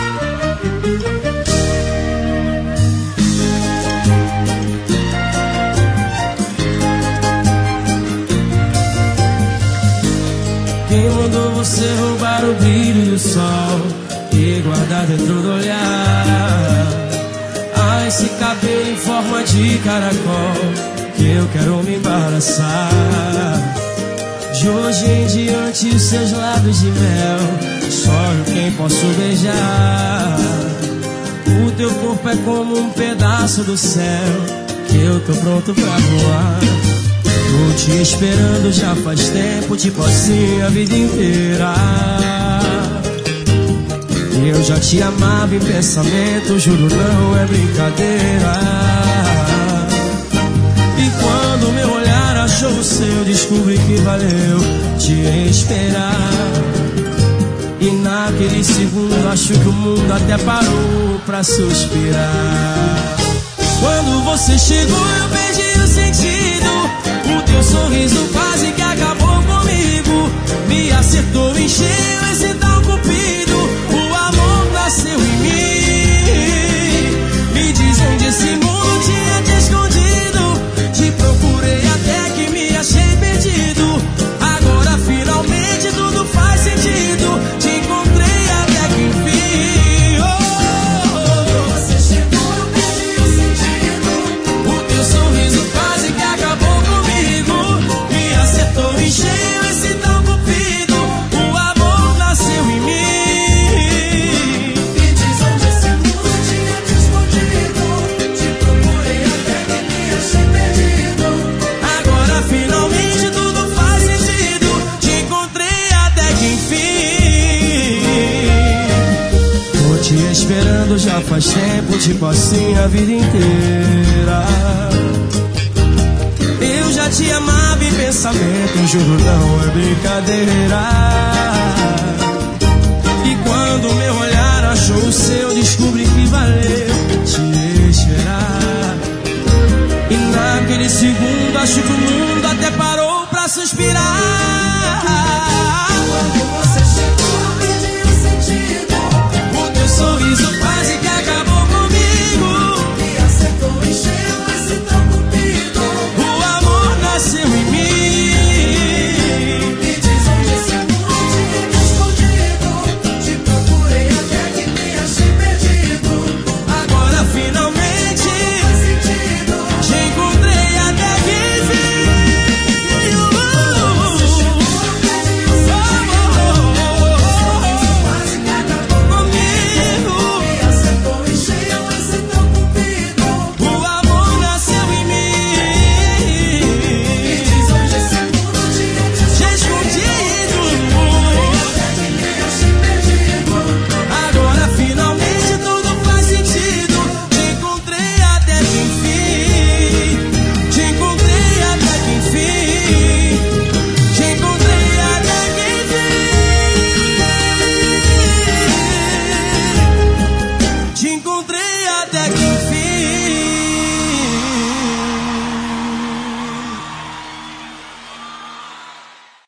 Quem mandou você roubar o brilho do sol e guardar dentro do olhar? Ah, esse cabelo em forma de caracol que eu quero me embaraçar. De hoje em diante os seus lábios de mel só eu quem posso beijar. O teu corpo é como um pedaço do céu que eu tô pronto pra voar. Tô te esperando já faz tempo, tipo assim a vida inteira. Eu já te amava em pensamento, juro não é brincadeira. E quando meu olhar achou o seu, descobri que valeu te esperar. E naquele segundo acho que o mundo até parou pra suspirar. Quando você chegou eu perdi o sentido. O teu sorriso quase que acabou comigo. Me acertou em cheio esse tal cupido. O amor nasceu em mim. Me diz onde esse mundo tinha te escondido. Te procurei até que me achei perdido. Agora finalmente tudo faz sentido. Te encontrei até que enfim. Você chegou, eu perdi o sentido. O teu sorriso quase que acabou comigo. Me acertou em cheio esse tal cupido. O amor nasceu em mim. Me diz onde esse mundo tinha te escondido. Te procurei até que me achei perdido. Agora finalmente tudo faz sentido. Te encontrei até que enfim. Tô te esperando já faz tempo, tipo assim a vida inteira. Eu já te amava em pensamento, juro não é brincadeira.